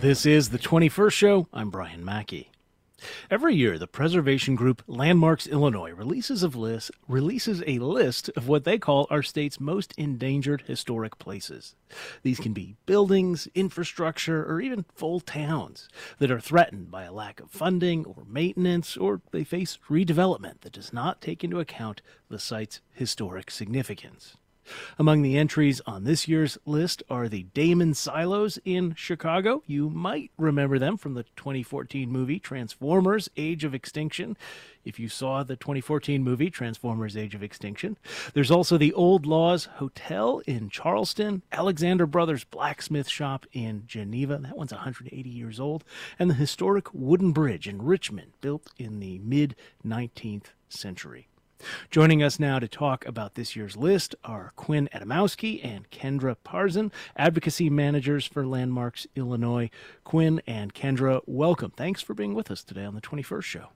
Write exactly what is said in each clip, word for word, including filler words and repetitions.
This is the twenty-first Show. I'm Brian Mackey. Every year, the preservation group Landmarks Illinois releases, of list, releases a list of what they call our state's most endangered historic places. These can be buildings, infrastructure, or even full towns that are threatened by a lack of funding or maintenance, or they face redevelopment that does not take into account the site's historic significance. Among the entries on this year's list are the Damon Silos in Chicago. You might remember them from the twenty fourteen movie Transformers: Age of Extinction, if you saw the twenty fourteen movie Transformers: Age of Extinction. There's also the Old Laws Hotel in Charleston, Alexander Brothers Blacksmith Shop in Geneva, that one's one hundred eighty years old, and the historic Wooden Bridge in Richmond, built in the mid-nineteenth century. Joining us now to talk about this year's list are Quinn Adamowski and Kendra Parzan, advocacy managers for Landmarks Illinois. Quinn and Kendra, welcome. Thanks for being with us today on the twenty-first Show.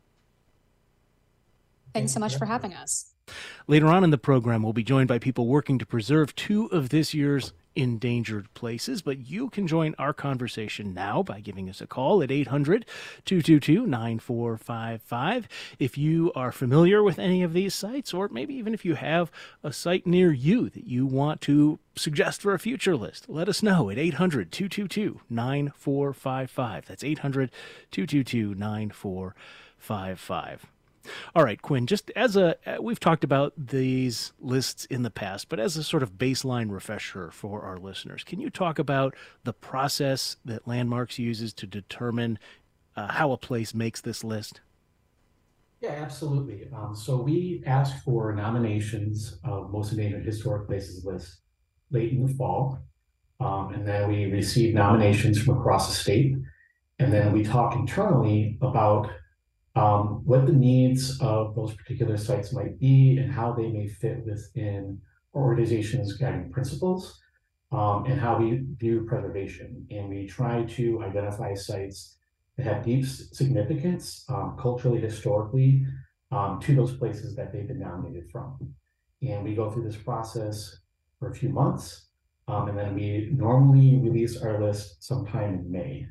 Thanks so much for having us. Later on in the program, we'll be joined by people working to preserve two of this year's endangered places, but you can join our conversation now by giving us a call at eight hundred, two two two, nine four five five. If you are familiar with any of these sites, or maybe even if you have a site near you that you want to suggest for a future list, let us know at eight hundred, two two two, nine four five five. That's eight hundred, two two two, nine four five five. All right, Quinn, just as a, we've talked about these lists in the past, but as a sort of baseline refresher for our listeners, can you talk about the process that Landmarks uses to determine uh, how a place makes this list? Yeah, absolutely. Um, so we ask for nominations of most endangered historic places list late in the fall. Um, and then we receive nominations from across the state. And then we talk internally about Um, what the needs of those particular sites might be and how they may fit within our organization's guiding principles, um, and how we view preservation. And we try to identify sites that have deep significance, um, culturally, historically, um, to those places that they've been nominated from. And we go through this process for a few months, um, and then we normally release our list sometime in May.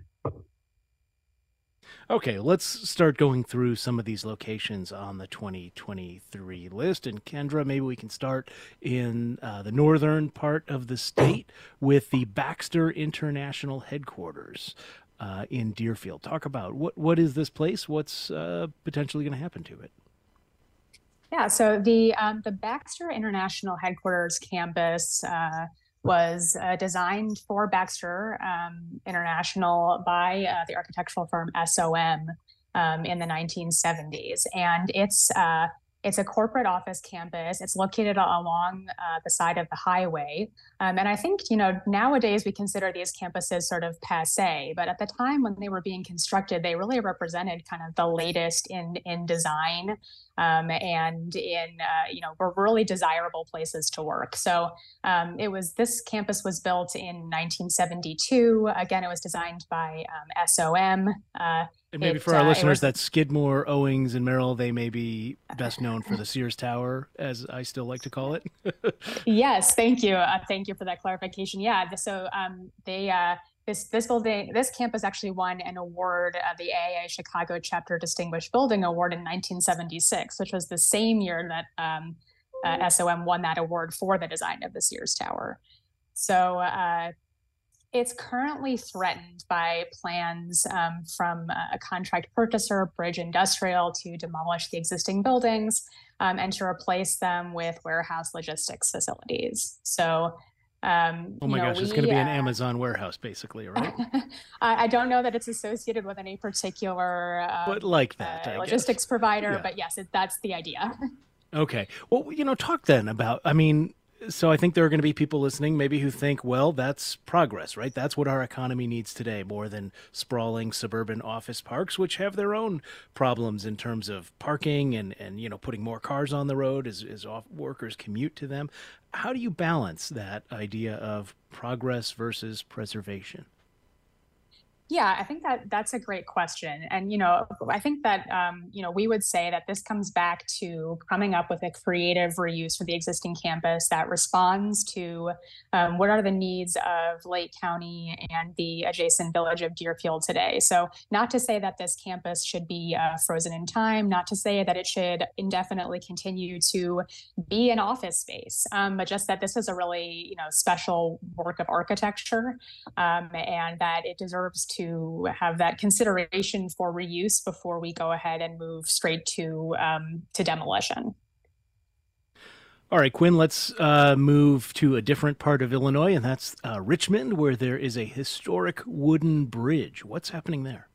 Okay, let's start going through some of these locations on the twenty twenty-three list. And Kendra, maybe we can start in uh, the northern part of the state with the Baxter International Headquarters uh, in Deerfield. Talk about what what is this place? What's uh, potentially going to happen to it? Yeah, so the um, the Baxter International Headquarters campus uh, was uh, designed for Baxter um, International by uh, the architectural firm S O M um, in the nineteen seventies. And it's uh, it's a corporate office campus. It's located along uh, the side of the highway. Um, and I think, you know, nowadays we consider these campuses sort of passé, but at the time when they were being constructed, they really represented kind of the latest in, in design um, and in, uh, you know, were really desirable places to work. So um, it was, this campus was built in nineteen seventy-two. Again, it was designed by um, S O M. Uh, And maybe it, for our uh, listeners, was, that's Skidmore, Owings, and Merrill. They may be best known for the Sears Tower, as I still like to call it. Yes, thank you. Uh, thank you for that clarification. Yeah, so um, they uh, this this building, this campus actually won an award, uh, the A A A Chicago Chapter Distinguished Building Award in nineteen seventy-six, which was the same year that um, uh, S O M won that award for the design of the Sears Tower. So. Uh, It's currently threatened by plans um, from a contract purchaser, Bridge Industrial, to demolish the existing buildings um, and to replace them with warehouse logistics facilities. So, um, oh my you know, gosh, we, it's going to be an uh, Amazon warehouse, basically, right? I, I don't know that it's associated with any particular um, but like that, uh, I logistics guess. provider, Yeah. but yes, it, that's the idea. Okay. Well, you know, talk then about, I mean, so I think there are going to be people listening maybe who think, well, that's progress, right? That's what our economy needs today, more than sprawling suburban office parks, which have their own problems in terms of parking and, and you know, putting more cars on the road as, as off workers commute to them. How do you balance that idea of progress versus preservation? Yeah, I think that that's a great question. And, you know, I think that, um, you know, we would say that this comes back to coming up with a creative reuse for the existing campus that responds to um, what are the needs of Lake County and the adjacent village of Deerfield today. So, not to say that this campus should be uh, frozen in time, not to say that it should indefinitely continue to be an office space, um, but just that this is a really, you know, special work of architecture, um, and that it deserves to have that consideration for reuse before we go ahead and move straight to um, to demolition. All right, Quinn, let's uh, move to a different part of Illinois, and that's uh, Richmond, where there is a historic wooden bridge. What's happening there?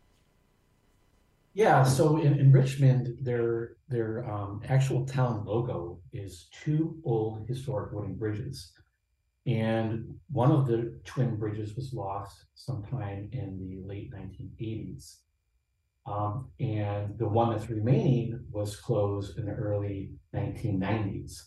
Yeah, so in, in Richmond, their their um, actual town logo is two old historic wooden bridges. And one of the twin bridges was lost sometime in the late nineteen eighties. Um, and the one that's remaining was closed in the early nineteen nineties.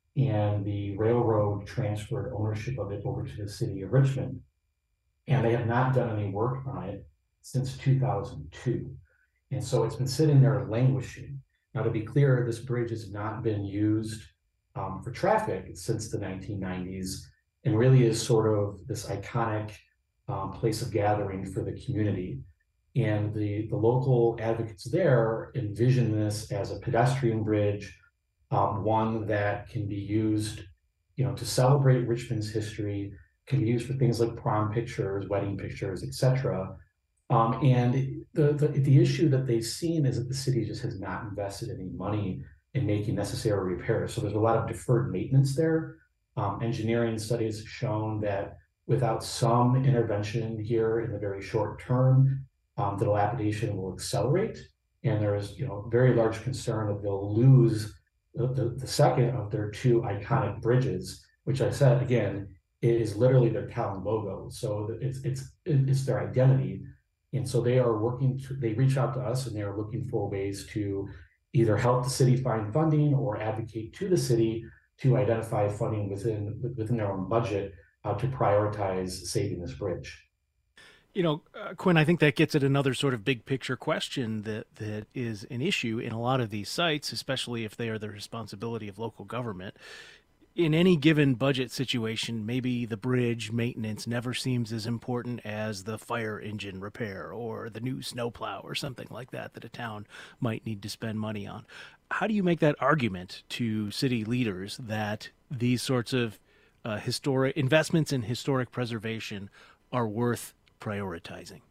And the railroad transferred ownership of it over to the city of Richmond. And they have not done any work on it since two thousand two. And so it's been sitting there languishing. Now, to be clear, this bridge has not been used um, for traffic since the nineteen nineties, and really is sort of this iconic um, place of gathering for the community. And the, the local advocates there envision this as a pedestrian bridge, um, one that can be used, you know, to celebrate Richmond's history, can be used for things like prom pictures, wedding pictures, et cetera. Um, and the, the the issue that they've seen is that the city just has not invested any money in making necessary repairs. So there's a lot of deferred maintenance there. Um, engineering studies have shown that without some intervention here in the very short term, um, the dilapidation will accelerate. And there is, you know, very large concern that they'll lose the, the, the second of their two iconic bridges, which I said, again, is literally their town logo. So it's, it's, it's their identity. And so they are working to, they reach out to us and they're looking for ways to either help the city find funding or advocate to the city to identify funding within within their own budget uh, to prioritize saving this bridge. You know, uh, Quinn, I think that gets at another sort of big picture question that, that is an issue in a lot of these sites, especially if they are the responsibility of local government. In any given budget situation, maybe the bridge maintenance never seems as important as the fire engine repair or the new snowplow or something like that that a town might need to spend money on. How do you make that argument to city leaders that these sorts of uh, historic investments in historic preservation are worth prioritizing?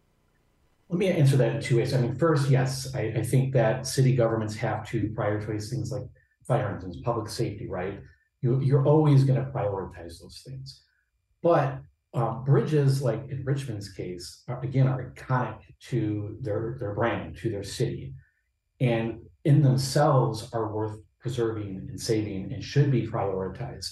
Let me answer that in two ways. I mean, first, yes, I, I think that city governments have to prioritize things like fire engines, public safety, right? You, you're always going to prioritize those things. But um, bridges, like in Richmond's case, are, again, are iconic to their, their brand, to their city, and in themselves are worth preserving and saving and should be prioritized.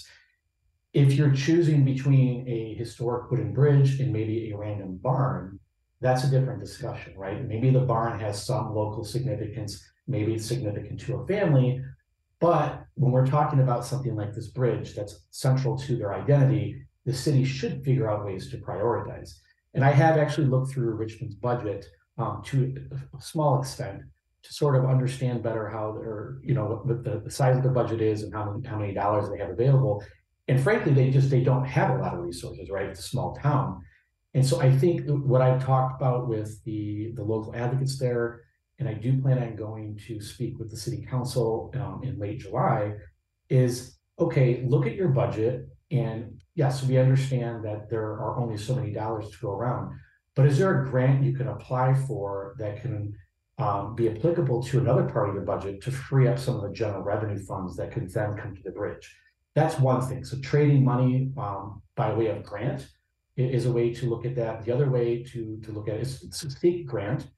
If you're choosing between a historic wooden bridge and maybe a random barn, that's a different discussion, right? Maybe the barn has some local significance, maybe it's significant to a family. But when we're talking about something like this bridge that's central to their identity, the city should figure out ways to prioritize. And I have actually looked through Richmond's budget um, to a small extent to sort of understand better how their, you know, what the, the size of the budget is and how many, how many dollars they have available. And frankly, they just, they don't have a lot of resources, right? It's a small town. And so I think what I've talked about with the, the local advocates there, and I do plan on going to speak with the city council um, in late July, is, okay, look at your budget. And yes, we understand that there are only so many dollars to go around, but is there a grant you can apply for that can um, be applicable to another part of your budget to free up some of the general revenue funds that could then come to the bridge? That's one thing. So trading money um, by way of grant is a way to look at that. The other way to, to look at it is to seek grant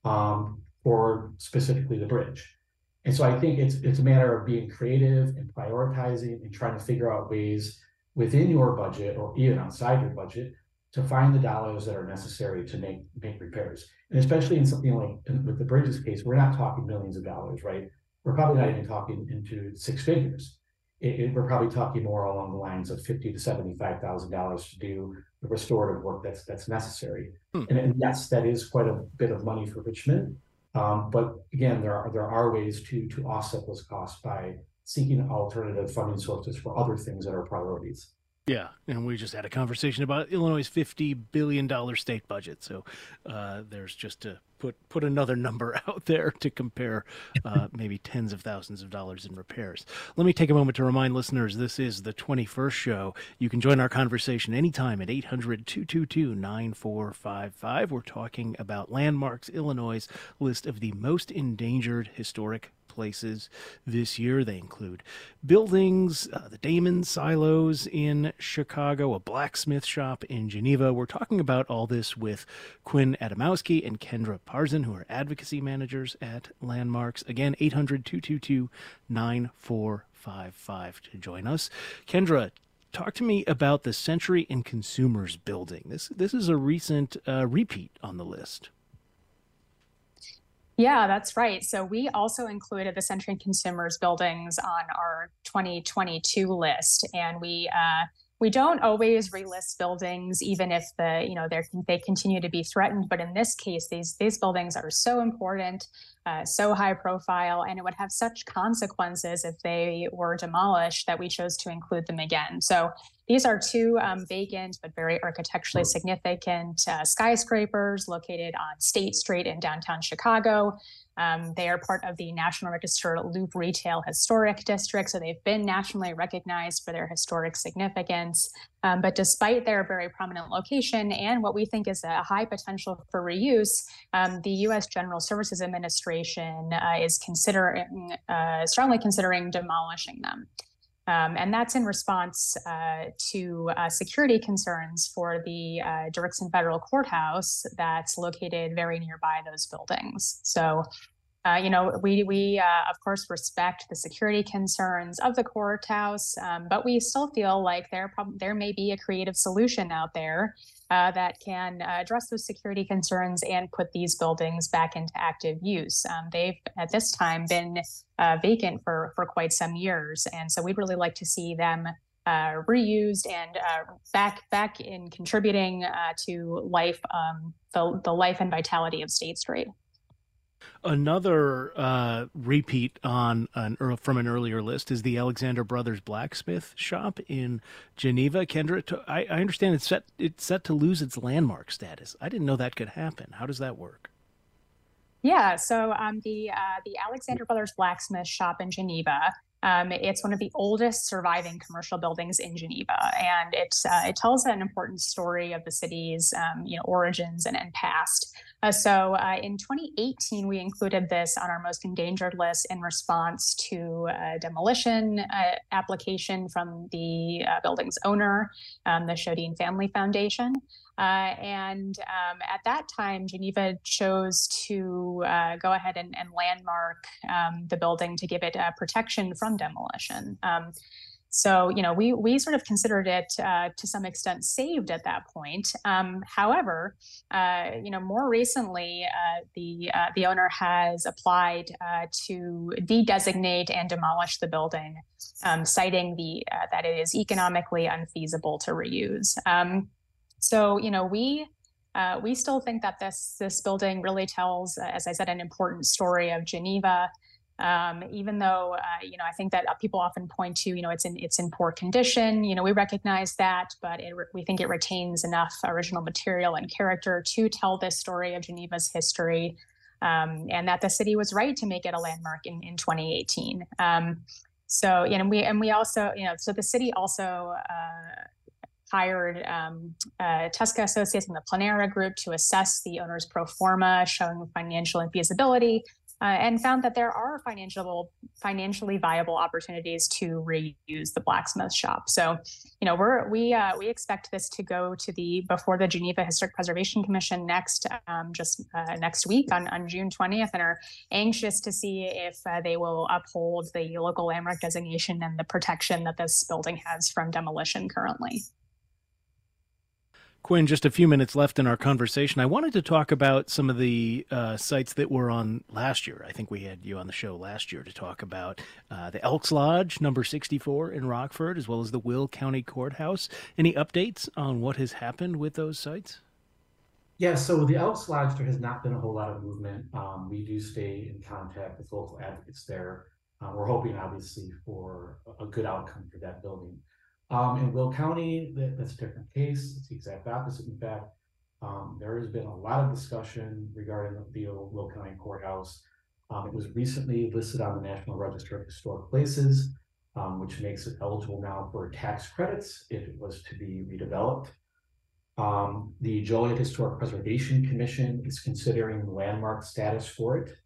um, for specifically the bridge. And so I think it's it's a matter of being creative and prioritizing and trying to figure out ways within your budget or even outside your budget to find the dollars that are necessary to make, make repairs. And especially in something like in, with the bridges case, we're not talking millions of dollars, right? We're probably not even talking into six figures. it, it, we're probably talking more along the lines of fifty to seventy-five thousand dollars to do the restorative work that's that's necessary. Hmm. And, and yes, that is quite a bit of money for Richmond. Um, but again, there are there are ways to to offset those costs by seeking alternative funding sources for other things that are priorities. Yeah, and we just had a conversation about Illinois' fifty billion dollars state budget. So uh, there's just to put put another number out there to compare uh, maybe tens of thousands of dollars in repairs. Let me take a moment to remind listeners this is the twenty-first show. You can join our conversation anytime at eight hundred, two two two, nine four five five. We're talking about Landmarks Illinois' list of the most endangered historic places this year. They include buildings, uh, the Damon Silos in Chicago, a blacksmith shop in Geneva. We're talking about all this with Quinn Adamowski and Kendra Parzan, who are advocacy managers at Landmarks. Again, eight hundred, two two two, nine four five five to join us. Kendra, talk to me about the Century and Consumers building. This this is a recent uh, repeat on the list. Yeah, that's right. So we also included the Century and Consumers buildings on our twenty twenty-two list, and we uh, we don't always relist buildings, even if the you know they they continue to be threatened. But in this case, these these buildings are so important, uh, so high profile, and it would have such consequences if they were demolished that we chose to include them again. So these are two um, vacant but very architecturally significant uh, skyscrapers located on State Street in downtown Chicago. Um, they are part of the National Register Loop Retail Historic District, so they've been nationally recognized for their historic significance. Um, but despite their very prominent location and what we think is a high potential for reuse, um, the U S General Services Administration uh, is considering, uh, strongly considering demolishing them. Um, and that's in response uh, to uh, security concerns for the uh, Dirksen Federal Courthouse that's located very nearby those buildings. So, uh, you know, we, we uh, of course, respect the security concerns of the courthouse, um, but we still feel like there, prob- there may be a creative solution out there uh, that can uh, address those security concerns and put these buildings back into active use. Um, they've, at this time, been uh, vacant for, for quite some years, and so we'd really like to see them uh, reused and uh, back back in contributing uh, to life, um, the, the life and vitality of State Street. Another uh, repeat on an from an earlier list is the Alexander Brothers Blacksmith Shop in Geneva. Kendra, I, I understand it's set it's set to lose its landmark status. I didn't know that could happen. How does that work? Yeah, so um, the uh, the Alexander Brothers Blacksmith Shop in Geneva. Um, it's one of the oldest surviving commercial buildings in Geneva, and it's uh, it tells an important story of the city's um, you know origins and, and past. Uh, so uh, in twenty eighteen, we included this on our most endangered list in response to a demolition uh, application from the uh, building's owner, um, the Shodine Family Foundation. Uh, and um, at that time, Geneva chose to uh, go ahead and, and landmark um, the building to give it uh, protection from demolition. Um, so, you know, we we sort of considered it uh, to some extent saved at that point. Um, however, uh, you know, more recently, uh, the uh, the owner has applied uh, to de-designate and demolish the building, um, citing the uh, that it is economically unfeasible to reuse. Um, So, you know, we uh, we still think that this this building really tells, uh, as I said, an important story of Geneva. Um, even though, uh, you know, I think that people often point to, you know, it's in it's in poor condition. You know, we recognize that, but it, we think it retains enough original material and character to tell this story of Geneva's history, um, and that the city was right to make it a landmark in, in twenty eighteen. Um, so, you know, we and we also, you know, so the city also. Uh, hired um, uh, Tesca Associates and the Planera Group to assess the owner's pro forma, showing financial infeasibility, uh, and found that there are financial, financially viable opportunities to reuse the blacksmith shop. So, you know, we're we uh, we expect this to go to the before the Geneva Historic Preservation Commission next, um, just uh, next week on, on June twentieth, and are anxious to see if uh, they will uphold the local landmark designation and the protection that this building has from demolition currently. Quinn, just a few minutes left in our conversation. I wanted to talk about some of the uh, sites that were on last year. I think we had you on the show last year to talk about uh, the Elks Lodge, number sixty-four in Rockford, as well as the Will County Courthouse. Any updates on what has happened with those sites? Yeah, so the Elks Lodge, there has not been a whole lot of movement. Um, we do stay in contact with local advocates there. Uh, we're hoping, obviously, for a good outcome for that building. Um, in Will County, that, that's a different case. It's the exact opposite. In fact, um, there has been a lot of discussion regarding the, the Will County Courthouse. Um, it was recently listed on the National Register of Historic Places, um, which makes it eligible now for tax credits if it was to be redeveloped. Um, the Joliet Historic Preservation Commission is considering landmark status for it,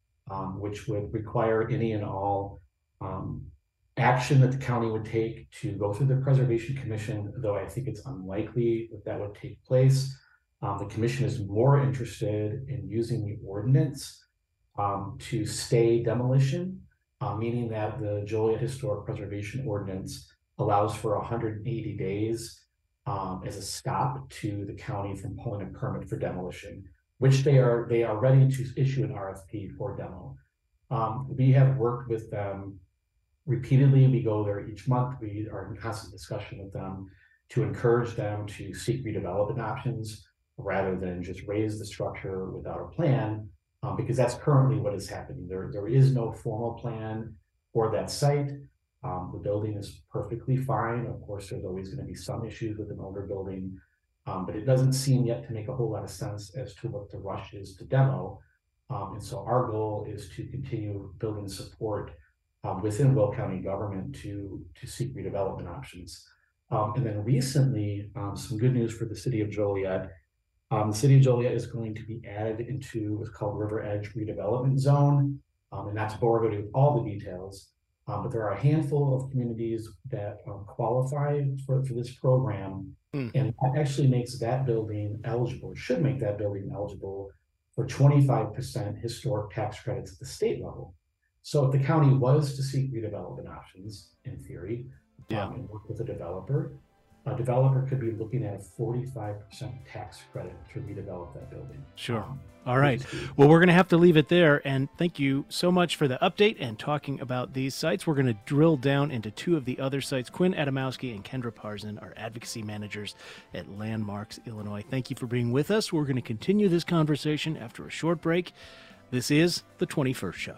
um, which would require any and all um, action that the county would take to go through the Preservation Commission, though I think it's unlikely that that would take place. Um, the commission is more interested in using the ordinance um, to stay demolition, uh, meaning that the Joliet Historic Preservation Ordinance allows for one hundred eighty days Um, as a stop to the county from pulling a permit for demolition, which they are they are ready to issue an R F P for demo. Um, we have worked with them repeatedly. We go there each month. We are in constant discussion with them to encourage them to seek redevelopment options rather than just raise the structure without a plan, um, because that's currently what is happening. There, there is no formal plan for that site. Um, the building is perfectly fine. Of course, there's always going to be some issues with an older building, um, but it doesn't seem yet to make a whole lot of sense as to what the rush is to demo. Um, and so our goal is to continue building support um, within Will County government to, to seek redevelopment options. Um, and then recently, um, some good news for the city of Joliet. Um, the city of Joliet is going to be added into what's called River Edge Redevelopment Zone. Um, and that's bore with all the details. Um, but there are a handful of communities that um, qualify for, for this program, mm. and that actually makes that building eligible, should make that building eligible for twenty-five percent historic tax credits at the state level. So if the county was to seek redevelopment options, in theory, yeah. um, and work with a developer, a developer could be looking at a forty-five percent tax credit to redevelop that building. Sure. Um, All right. Well, we're going to have to leave it there. And thank you so much for the update and talking about these sites. We're going to drill down into two of the other sites. Quinn Adamowski and Kendra Parson are advocacy managers at Landmarks Illinois. Thank you for being with us. We're going to continue this conversation after a short break. This is The twenty-first Show.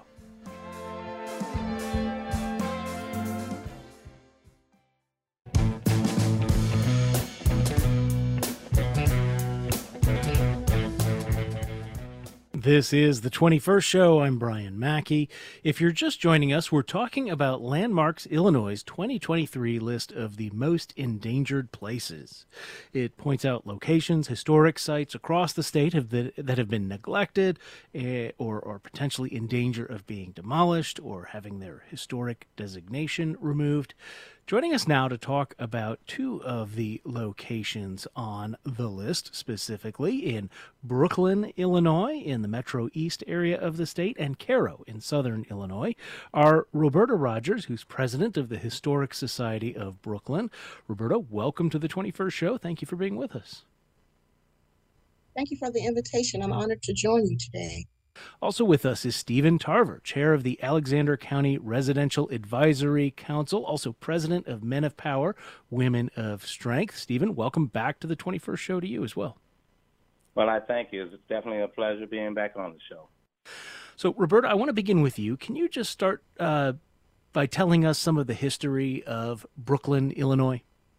This is The twenty-first Show. I'm Brian Mackey. If you're just joining us, we're talking about Landmarks Illinois' twenty twenty-three list of the most endangered places. It points out locations, historic sites across the state have been, that have been neglected eh, or, or potentially in danger of being demolished or having their historic designation removed. Joining us now to talk about two of the locations on the list, specifically in Brooklyn, Illinois, in the Metro East area of the state, and Cairo in southern Illinois, are Roberta Rogers, who's president of the Historic Society of Brooklyn. Roberta, welcome to the twenty-first Show. Thank you for being with us. Thank you for the invitation. I'm honored to join you today. Also with us is Stephen Tarver, chair of the Alexander County Residential Advisory Council, also president of Men of Power, Women of Strength. Stephen, welcome back to the twenty-first Show to you as well. Well, I thank you. It's definitely a pleasure being back on the show. So, Roberta, I want to begin with you. Can you just start uh, by telling us some of the history of Brooklyn, Illinois?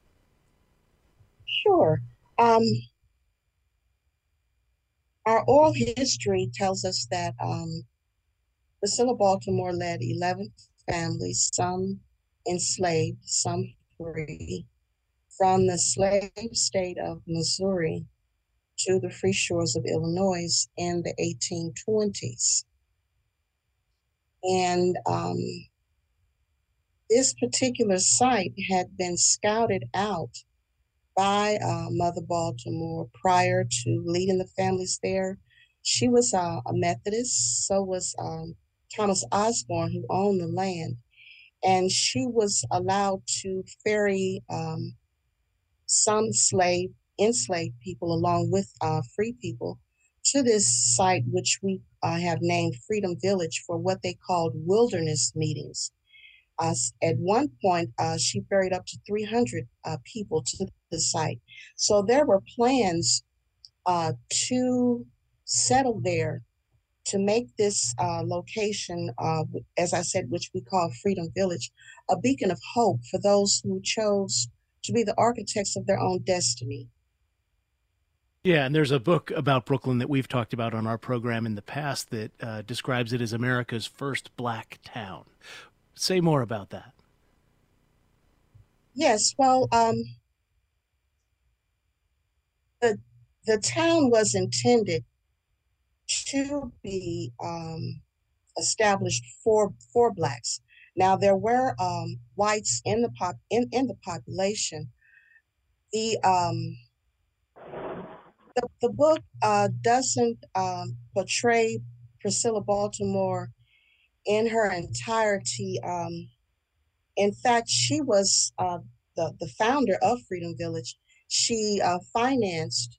Sure. Um, Our oral history tells us that um, Priscilla Baltimore led eleven families, some enslaved, some free, from the slave state of Missouri to the free shores of Illinois in the eighteen twenties. And um, this particular site had been scouted out by uh, Mother Baltimore prior to leading the families there. She was uh, a Methodist, so was um, Thomas Osborne, who owned the land. And she was allowed to ferry um, some slave enslaved people along with uh, free people to this site, which we uh, have named Freedom Village, for what they called wilderness meetings. Uh, at one point, uh, she ferried up to three hundred uh, people to the site. So there were plans uh, to settle there, to make this uh, location, uh, as I said, which we call Freedom Village, a beacon of hope for those who chose to be the architects of their own destiny. Yeah, and there's a book about Brooklyn that we've talked about on our program in the past that uh, describes it as America's first black town. Say more about that. Yes, well, um, the the town was intended to be um, established for for blacks. Now there were um, whites in the pop in, in the population. The um, the, the book uh, doesn't um, portray Priscilla Baltimore in her entirety. Um, in fact, she was uh, the, the founder of Freedom Village. She uh, financed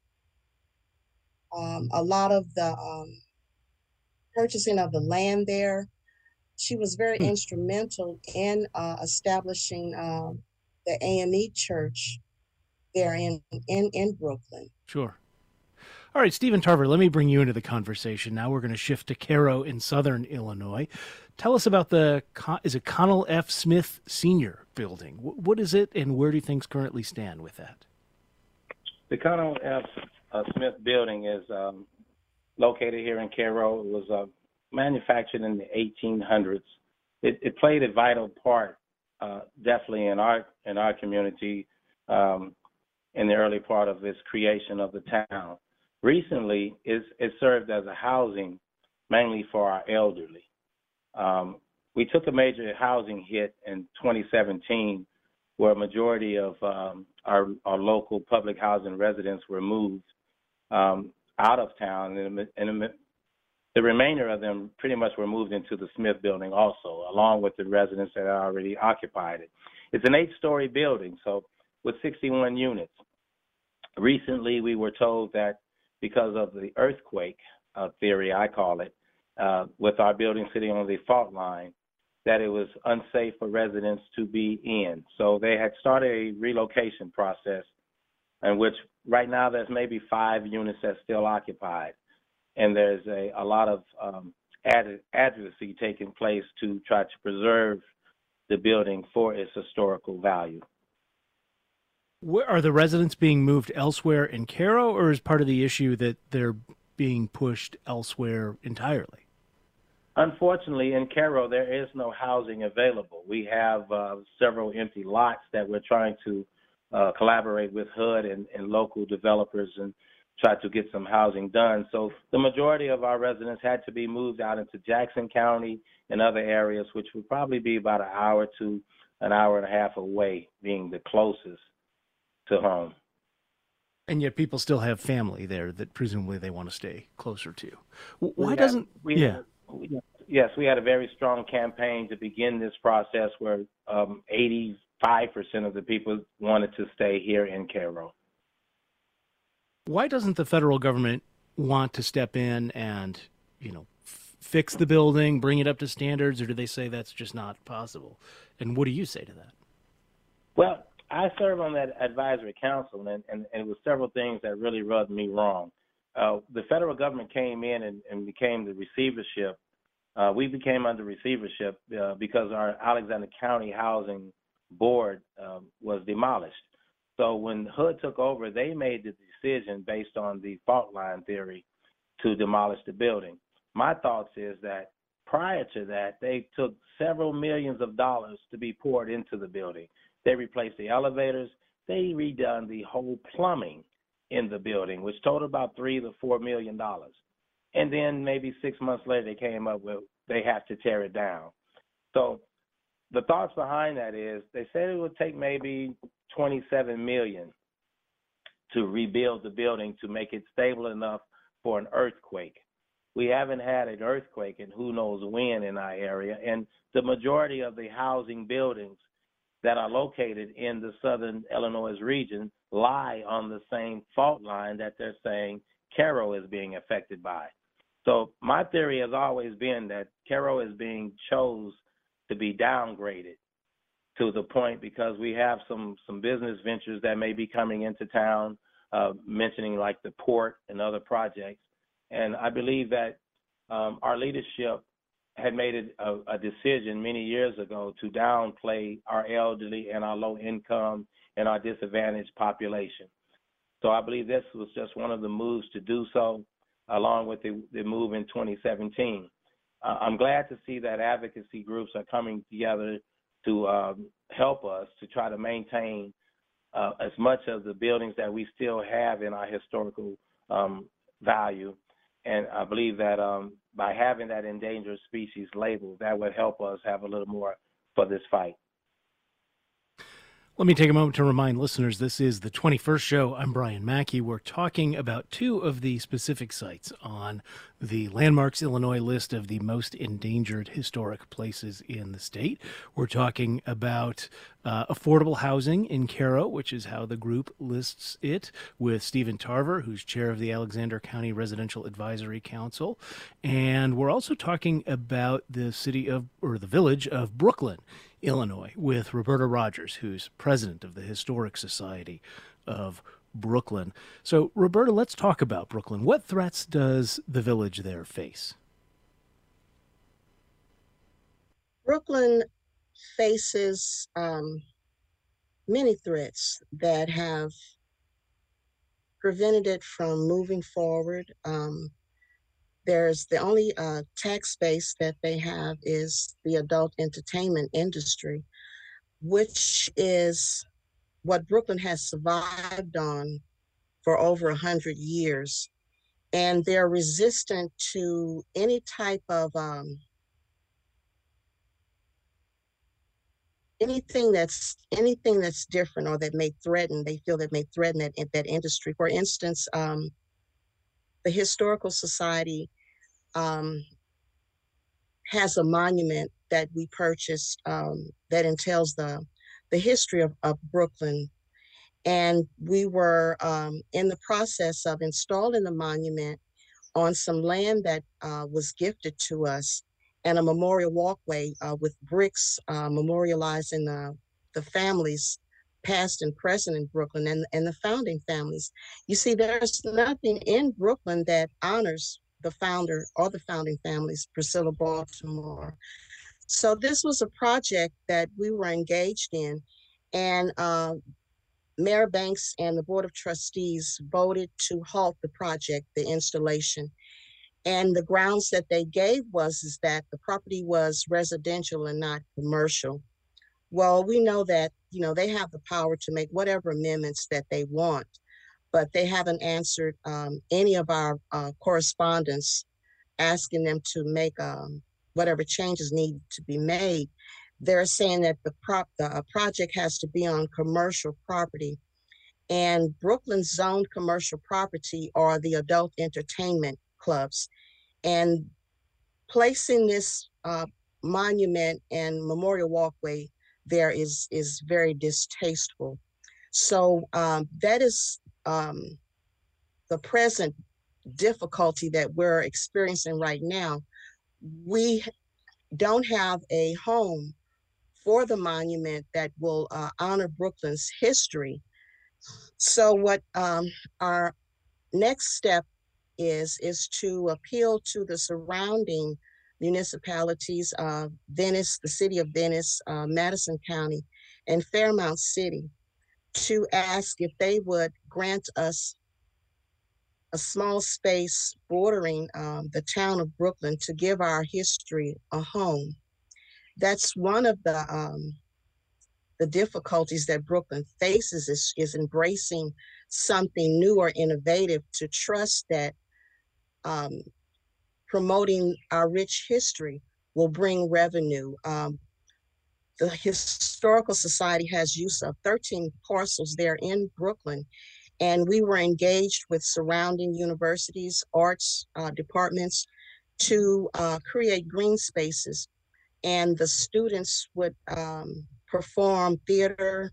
um, a lot of the um, purchasing of the land there. She was very Hmm. instrumental in uh, establishing uh, the A M E Church there in, in, in Brooklyn. Sure. All right, Stephen Tarver, let me bring you into the conversation. Now we're going to shift to Cairo in southern Illinois. Tell us about the, is it Connell F. Smith Senior Building? What is it, and where do things currently stand with that? The Connell F. Uh, Smith Building is um, located here in Cairo. It was uh, manufactured in the eighteen hundreds. It, it played a vital part, uh, definitely in our in our community, um, in the early part of its creation of the town. Recently, it's, it served as a housing mainly for our elderly. Um, we took a major housing hit in twenty seventeen, where a majority of um, our, our local public housing residents were moved um, out of town, and, and the remainder of them pretty much were moved into the Smith Building also, along with the residents that already occupied it. It's an eight-story building, so with sixty-one units. Recently, we were told that because of the earthquake uh, theory, I call it, uh, with our building sitting on the fault line, that it was unsafe for residents to be in. So they had started a relocation process in which right now there's maybe five units that's still occupied. And there's a, a lot of um, ad- advocacy taking place to try to preserve the building for its historical value. Where, are the residents being moved elsewhere in Cairo, or is part of the issue that they're being pushed elsewhere entirely? Unfortunately, in Cairo, there is no housing available. We have uh, several empty lots that we're trying to uh, collaborate with H U D and, and local developers and try to get some housing done. So the majority of our residents had to be moved out into Jackson County and other areas, which would probably be about an hour to an hour and a half away, being the closest to home. And yet people still have family there that presumably they want to stay closer to. Why We had- doesn't, we yeah. had- we- yes, we had a very strong campaign to begin this process where um, eighty-five percent of the people wanted to stay here in Cairo. Why doesn't the federal government want to step in and, you know, f- fix the building, bring it up to standards, or do they say that's just not possible? And what do you say to that? Well, I serve on that advisory council, and, and, and it was several things that really rubbed me wrong. Uh, the federal government came in and, and became the receivership. Uh, we became under receivership uh, because our Alexander County Housing Board um, was demolished. So when H U D took over, they made the decision based on the fault line theory to demolish the building. My thoughts is that prior to that, they took several millions of dollars to be poured into the building. They replaced the elevators. They redone the whole plumbing in the building, which totaled about three to four million dollars. And then maybe six months later, they came up with they have to tear it down. So the thoughts behind that is they said it would take maybe twenty-seven million dollars to rebuild the building to make it stable enough for an earthquake. We haven't had an earthquake in who knows when in our area, and the majority of the housing buildings that are located in the southern Illinois region lie on the same fault line that they're saying Cairo is being affected by. So my theory has always been that Cairo is being chose to be downgraded to the point because we have some some business ventures that may be coming into town, uh, mentioning like the port and other projects. And I believe that um, our leadership had made it a, a decision many years ago to downplay our elderly and our low income and our disadvantaged population. So I believe this was just one of the moves to do so, along with the, the move in twenty seventeen. Uh, I'm glad to see that advocacy groups are coming together to um, help us to try to maintain uh, as much of the buildings that we still have in our historical um, value. And I believe that um, by having that endangered species label, that would help us have a little more for this fight. Let me take a moment to remind listeners this is the twenty-first show. I'm Brian Mackey. We're talking about two of the specific sites on the Landmarks Illinois list of the most endangered historic places in the state. We're talking about uh, affordable housing in Cairo, which is how the group lists it, with Stephen Tarver, who's chair of the Alexander County Residential Advisory Council. And we're also talking about the city of, or the village of Brooklyn, Illinois, with Roberta Rogers, who's president of the Historic Society of Brooklyn. So, Roberta, let's talk about Brooklyn. What threats does the village there face? Brooklyn faces um, many threats that have prevented it from moving forward. Um, There's the only uh, tax base that they have is the adult entertainment industry, which is what Brooklyn has survived on for over a hundred years. And they're resistant to any type of um, anything that's anything that's different or that may threaten, they feel that may threaten that, that industry. For instance, um, the Historical Society um, has a monument that we purchased um, that entails the, the history of, of Brooklyn. And we were um, in the process of installing the monument on some land that uh, was gifted to us, and a memorial walkway uh, with bricks uh, memorializing the, the families past and present in Brooklyn and, and the founding families. You see, there's nothing in Brooklyn that honors the founder or the founding families, Priscilla Baltimore. So this was a project that we were engaged in, and uh, Mayor Banks and the Board of Trustees voted to halt the project, the installation. And the grounds that they gave was is that the property was residential and not commercial. Well, we know that, you know, they have the power to make whatever amendments that they want, but they haven't answered um, any of our uh, correspondence asking them to make um, whatever changes need to be made. They're saying that the, prop, the uh, project has to be on commercial property, and Brooklyn's zoned commercial property are the adult entertainment clubs. And placing this uh, monument and memorial walkway there is, is very distasteful. So um, that is um, the present difficulty that we're experiencing right now. We don't have a home for the monument that will uh, honor Brooklyn's history. So what um, our next step is, is to appeal to the surrounding municipalities of Venice, the city of Venice, uh, Madison County, and Fairmount City to ask if they would grant us a small space bordering um, the town of Brooklyn to give our history a home. That's one of the um, the difficulties that Brooklyn faces is, is embracing something new or innovative, to trust that um, promoting our rich history will bring revenue. Um, the Historical Society has use of thirteen parcels there in Brooklyn, and we were engaged with surrounding universities, arts uh, departments to uh, create green spaces, and the students would um, perform theater,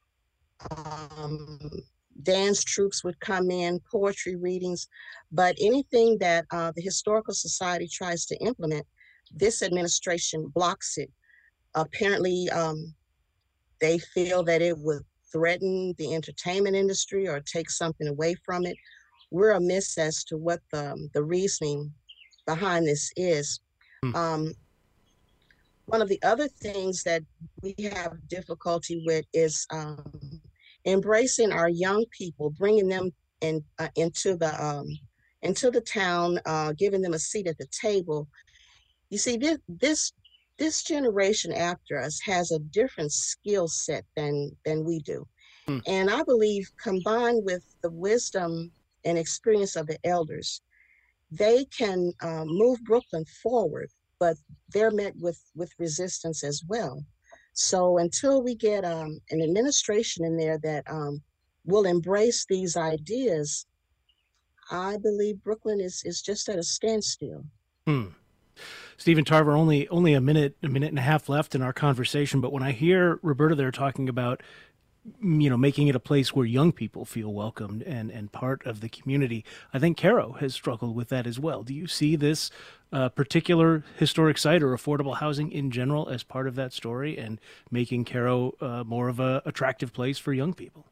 um, dance troupes would come in, poetry readings, but anything that uh, the Historical Society tries to implement, this administration blocks it. Apparently, um, they feel that it would threaten the entertainment industry or take something away from it. We're amiss as to what the, the reasoning behind this is. Hmm. Um, one of the other things that we have difficulty with is um, embracing our young people, bringing them in uh, into the um, into the town, uh, giving them a seat at the table. You see, this this this generation after us has a different skill set than than we do, Hmm. and I believe combined with the wisdom and experience of the elders, they can uh, move Brooklyn forward. But they're met with with resistance as well. So until we get um, an administration in there that um, will embrace these ideas, I believe Brooklyn is is just at a standstill. Hmm. Stephen Tarver, only only a minute, a minute and a half left in our conversation. But when I hear Roberta there talking about, you know, making it a place where young people feel welcomed and, and part of the community, I think Cairo has struggled with that as well. Do you see this uh, particular historic site or affordable housing in general as part of that story and making Cairo uh, more of a attractive place for young people?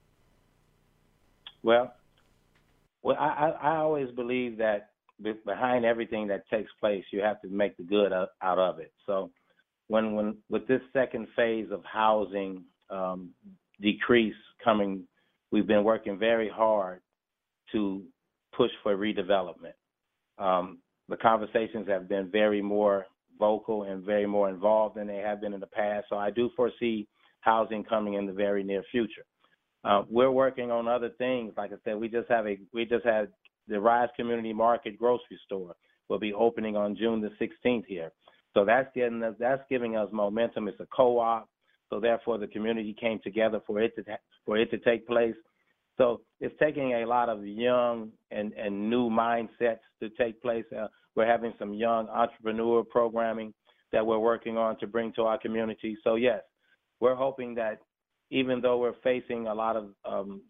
Well, well, I, I always believe that behind everything that takes place, you have to make the good out of it. So when, when with this second phase of housing um, decrease coming, we've been working very hard to push for redevelopment. Um, the conversations have been very more vocal and very more involved than they have been in the past. So I do foresee housing coming in the very near future. Uh, we're working on other things. Like I said, we just have a we just had the Rise Community Market grocery store will be opening on June the sixteenth here. So that's getting us, that's giving us momentum. It's a co-op, so therefore the community came together for it to for it to take place. So it's taking a lot of young and, and new mindsets to take place. Uh, we're having some young entrepreneur programming that we're working on to bring to our community. So yes, we're hoping that even though we're facing a lot of um,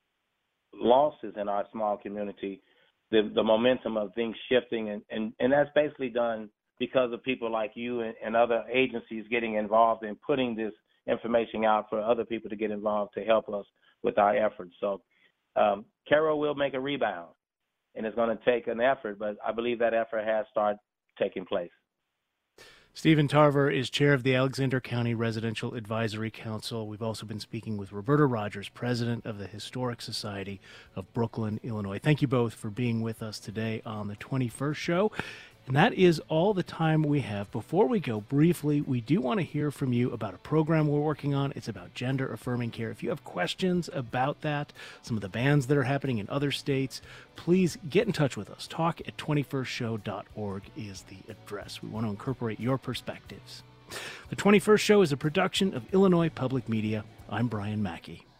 losses in our small community, the, the momentum of things shifting, and, and, and that's basically done because of people like you and, and other agencies getting involved in putting this information out for other people to get involved to help us with our efforts. So um, Cairo will make a rebound, and it's going to take an effort, but I believe that effort has started taking place. Stephen Tarver is chair of the Alexander County Residential Advisory Council. We've also been speaking with Roberta Rogers, president of the Historic Society of Brooklyn, Illinois. Thank you both for being with us today on the twenty-first show. And that is all the time we have. Before we go, briefly, we do want to hear from you about a program we're working on. It's about gender-affirming care. If you have questions about that, some of the bans that are happening in other states, please get in touch with us. Talk at twenty-first show dot org is the address. We want to incorporate your perspectives. The twenty-first Show is a production of Illinois Public Media. I'm Brian Mackey.